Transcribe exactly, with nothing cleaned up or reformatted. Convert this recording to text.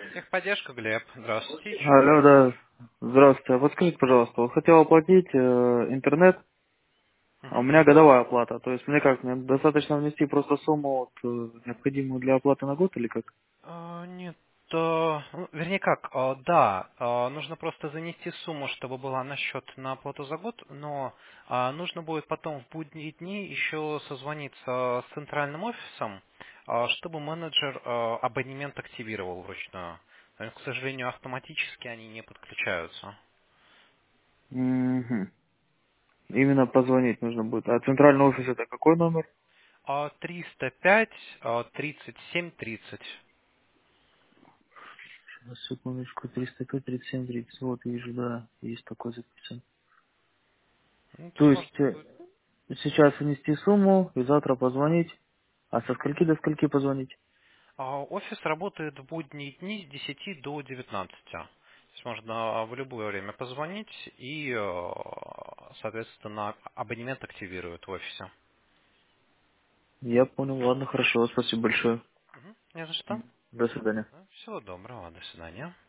Техподдержка, Глеб. Здравствуйте еще. Алло, да. Здравствуйте. А подскажите, пожалуйста, вот хотел оплатить э, интернет, а у Мгм. меня годовая оплата. То есть мне как, мне достаточно внести просто сумму вот, э, необходимую для оплаты на год или как? А, нет, а, ну, вернее как, а, да, а, нужно просто занести сумму, чтобы была на счет на оплату за год, но а, нужно будет потом в будние дни еще созвониться с центральным офисом, а, чтобы менеджер а, абонемент активировал вручную. Э, К сожалению, автоматически они не подключаются. Мгм. Именно позвонить нужно будет. А центральный офис это какой номер? А, триста пять, а, тридцать семь тридцать. Сейчас, секундочку, триста пять тридцать семь тридцать. Вот вижу, да, есть такой записан. Ну, то То есть есть можно э, будет. сейчас внести сумму и завтра позвонить. А со скольки до скольки позвонить? А, Офис работает в будние дни с десяти до девятнадцати. То есть можно в любое время позвонить и, э, соответственно, абонемент активируют в офисе. Я понял, ладно, хорошо, спасибо большое. Мгм. Не за что. До свидания. Всего доброго, до свидания.